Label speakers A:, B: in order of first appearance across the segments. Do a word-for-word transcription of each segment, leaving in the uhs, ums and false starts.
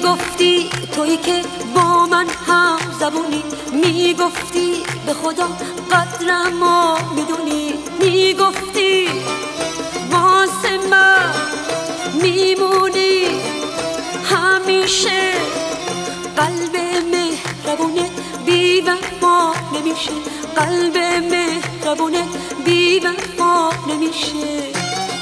A: میگفتی تویی که با من هم زبونی، میگفتی به خدا قدرمو میدونی، میگفتی واسه من میمونی همیشه. قلب مهربونه بی وفا نمیشه، قلب مهربونه بی وفا نمیشه.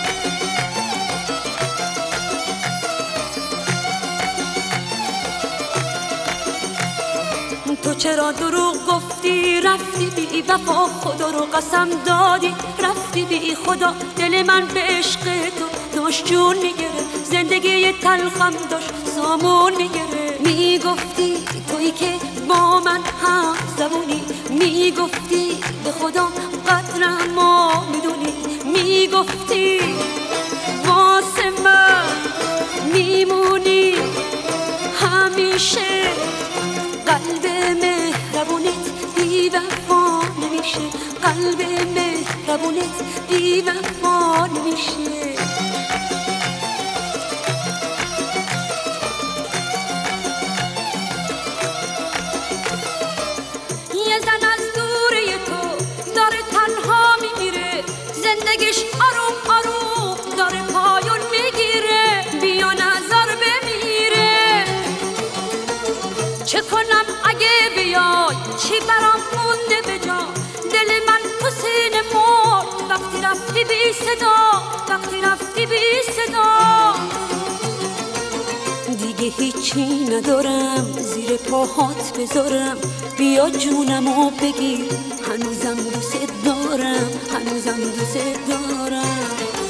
A: تو چرا دروغ گفتی رفتی بی وفا، خدا رو قسم دادی رفتی بی خدا. دل من به عشق تو داشت جون میگره، زندگی تلخم داشت سامون میگره. میگفتی تویی که با من هم زبونی، میگفتی به خدا قدرمو میدونی، میگفتی واسه من میمونی همیشه. قلب مهربونت بی وفا نمیشه، قلب مهربونت بی وفا نمیشه. یه زن از دوره تو داره تنها میمیره، زندگیش آروم آروم داره پایون میگیره. بیا نظر بمیره، چه کنم اگه بیای، چی برام مونده به جا. دل من تو سینه مرد وقتی رفتی بی صدا، وقتی رفتی بی صدا. دیگه هیچی ندارم زیر پاهات بذارم، بیا جونمو بگیر هنوزم دوست دارم، هنوزم دوست دارم.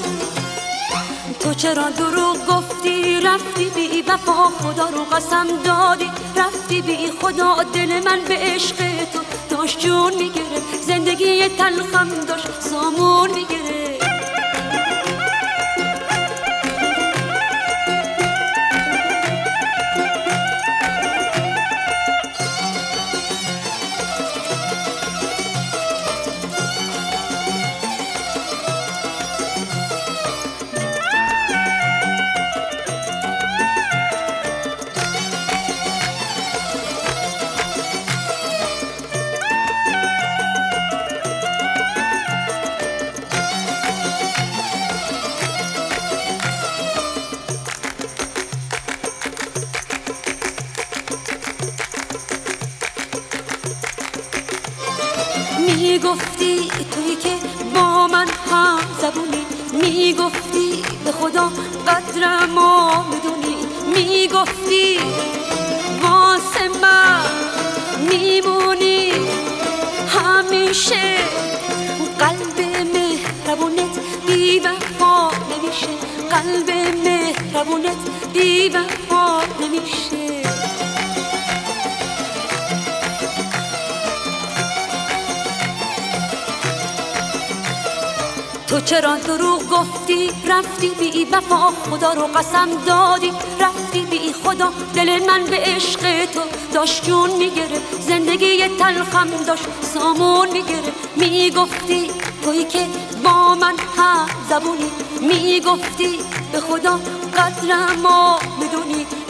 A: تو چرا دروغ گفتی رفتی بی وفا، خدا رو قسم دادی رفتی بی خدا. دل من به عشق تو داشت جون میگره، زندگی تلخم داشت سامون میگره. میگفتی تویی که با من هم زبونی، میگفتی به خدا قدرمو میدونی، میگفتی واسه من میمونی همیشه. قلب مهربونت بی وفا نمیشه، قلب مهربونت بی وفا نمیشه. تو چرا دروغ گفتی رفتی بی وفا، خدا رو قسم دادی رفتی بی خدا. دل من به عشق تو داشت جون میگره، زندگی تلخم داشت سامون میگره. میگفتی تویی که با من هم زبونی، میگفتی به خدا قدرمو میدونی،